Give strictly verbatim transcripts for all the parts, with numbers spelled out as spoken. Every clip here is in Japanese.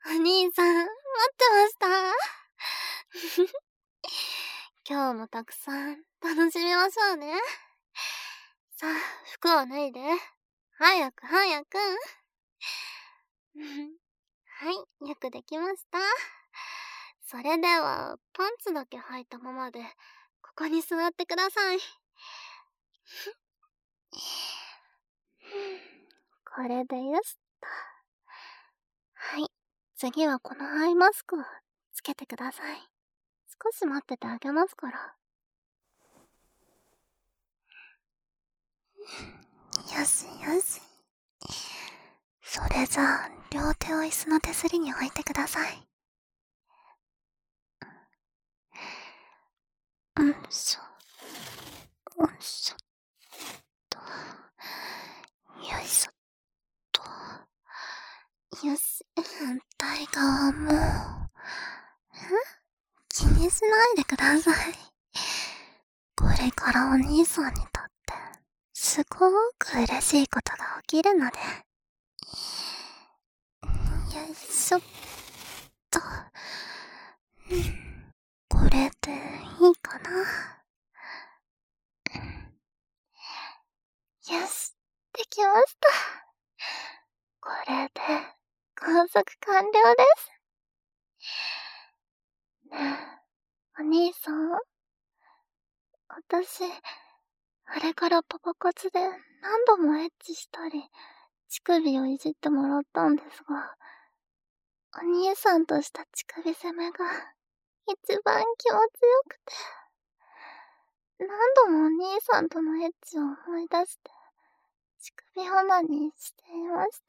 お兄さん、待ってました。今日もたくさん楽しみましょうね。さあ、服を脱いで。早く早く。はい、よくできました。それでは、パンツだけ履いたままで、ここに座ってください。これでよしっと。はい、次はこのアイマスクをつけてください。少し待っててあげますから。よしよし。それじゃあ、両手を椅子の手すりに置いてください。うんしょ。うんしょっと。よいしょっと。よし、反対側も。ん？気にしないでください。これからお兄さんにとって、すごく嬉しいことが起きるので。よいしょっと。これでいいかな。よし、できました。これで、工作完了です。ねえ、お兄さん。私、あれからパパ活で何度もエッチしたり、乳首をいじってもらったんですが、お兄さんとした乳首攻めが、一番気持ちよくて、何度もお兄さんとのエッチを思い出して、乳首離にしていました。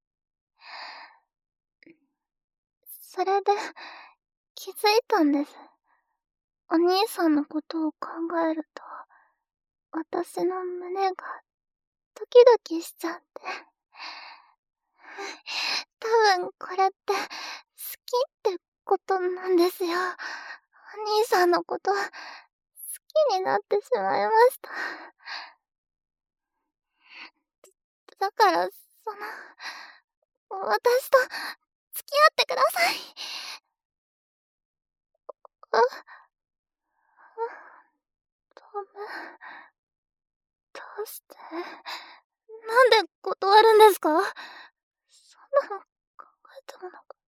それで、気づいたんです。お兄さんのことを考えると、私の胸が、ドキドキしちゃって。多分これって、好きってことなんですよ。お兄さんのこと、好きになってしまいました。だから、その、私と、付き合ってください。あ、あ、ダメ。どうして、なんで断るんですか？そんなの考えてもなかった。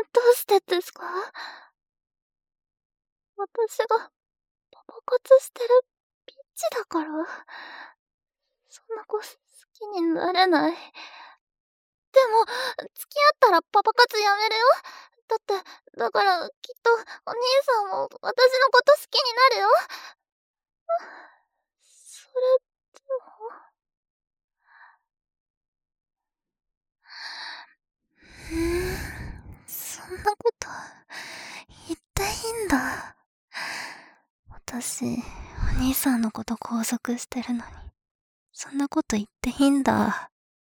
どうしてですか？私が、パパ活してるピッチだから？そんな子好きになれない。でも、付き合ったらパパ活やめるよ。だって、だから、きっと、お兄さんも私のこと好きになるよ。それでも。うーん、そんなこと言っていいんだ。私、お兄さんのこと拘束してるのに、そんなこと言っていいんだ。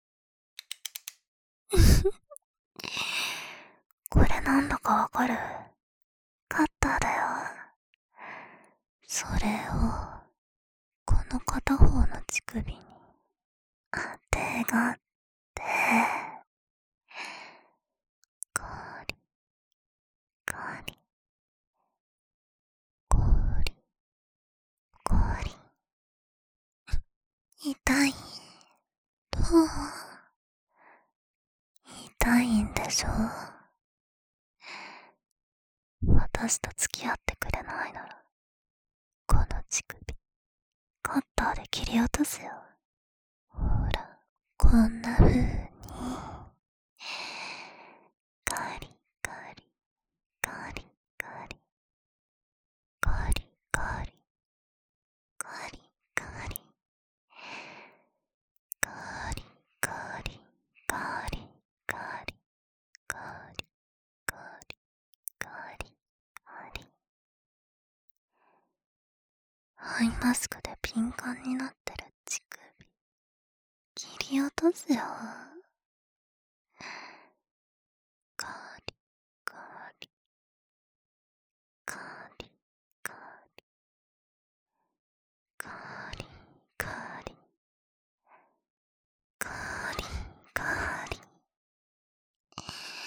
これなんだかわかる？カッターだよ。それを、この片方の乳首に、当てがって、ガリ、ガリ、ゴリ、ゴリ。痛い？どう？痛いんでしょ？私と付き合ってくれないなら、この乳首、カッターで切り落とすよ。ほら、こんな風に、ガリガリ、ガリガリ、ガリガリ、ガリガリ、ガリガリ、ガリガリ、ガリガリ、ガリガリ。アイマスクで敏感になってる乳首、切り落とすよ。ガリガリ、ガリガリ、ガリガリ、ガリガリ。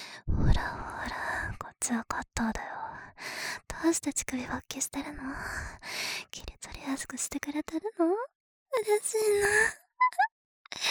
ほらほら、こっちはカッターだよ。どうして乳首発揮してるの？切り取りやすくしてくれてるの？嬉しいな。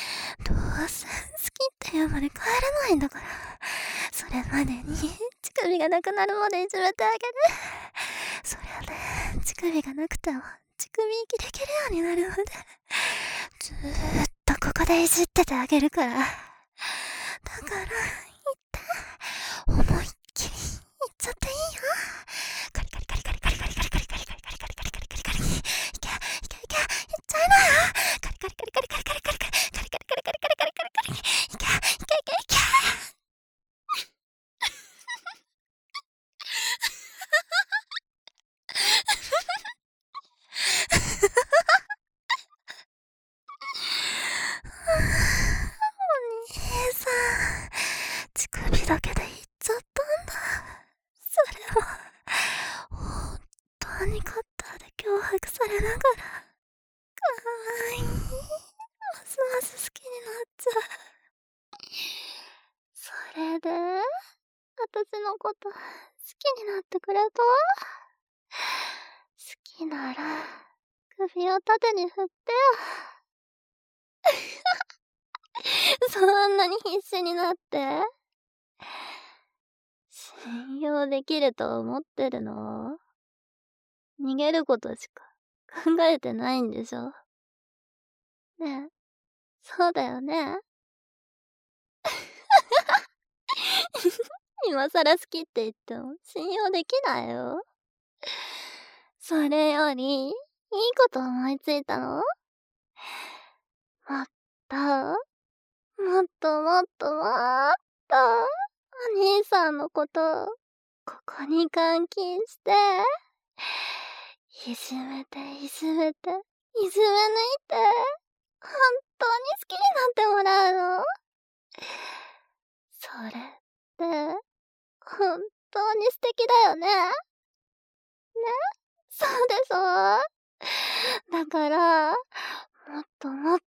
どうせ好きって言うまで帰らないんだから、それまでに乳首がなくなるまでいじめてあげる。そりゃね、乳首がなくても乳首息できるようになるまでずーっとここでいじっててあげるから。だから言って、思いっきり言っちゃっていいよ。カリカリカリカリカリカリカリカリカリカリカリカリカリカリカリカリ、いけいけいけ、言っちゃいなよ。カリカリカリカリカリカリカリカリカリカリカリカリカリカリカリカリカリ、いけいけいけいけ。お兄さん、乳首だけで言っちゃったんだ。それは本当にカッターで脅迫されながら、かわいい、ますます好きになっちゃう。それで私のこと好きになってくれた？好きなら首を縦に振ってよ。そんなに必死になって。信用できると思ってるの？逃げることしか考えてないんでしょ？ねえ、そうだよね？今更好きって言っても信用できないよ。それより、いいこと思いついたの？もっと、もっともっともっと、お兄さんのことを、ここに監禁して、いじめていじめて、いじめ抜いて、本当に好きになってもらうの？それって、本当に素敵だよね？ね？そうでしょ？だから、もっともっ